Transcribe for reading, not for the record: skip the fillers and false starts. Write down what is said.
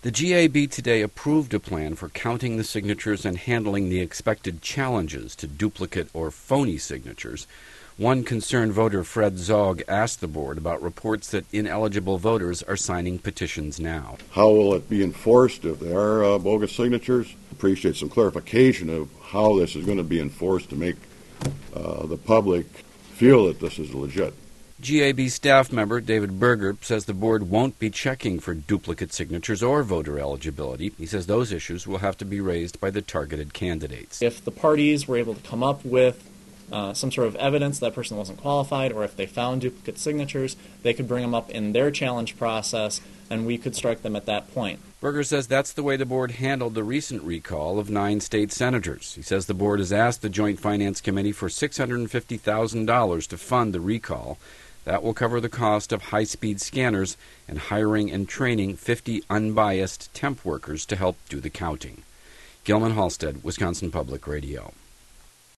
The GAB today approved a plan for counting the signatures and handling the expected challenges to duplicate or phony signatures. One concerned voter, Fred Zog, asked the board about reports that ineligible voters are signing petitions now. How will it be enforced if there are bogus signatures? Appreciate some clarification of how this is going to be enforced to make the public feel that this is legit. GAB staff member David Berger says the board won't be checking for duplicate signatures or voter eligibility. He says those issues will have to be raised by the targeted candidates. If the parties were able to come up with some sort of evidence that person wasn't qualified, or if they found duplicate signatures, they could bring them up in their challenge process, and we could strike them at that point. Berger says that's the way the board handled the recent recall of 9 state senators. He says the board has asked the Joint Finance Committee for $650,000 to fund the recall. That will cover the cost of high-speed scanners and hiring and training 50 unbiased temp workers to help do the counting. Gilman Halstead, Wisconsin Public Radio.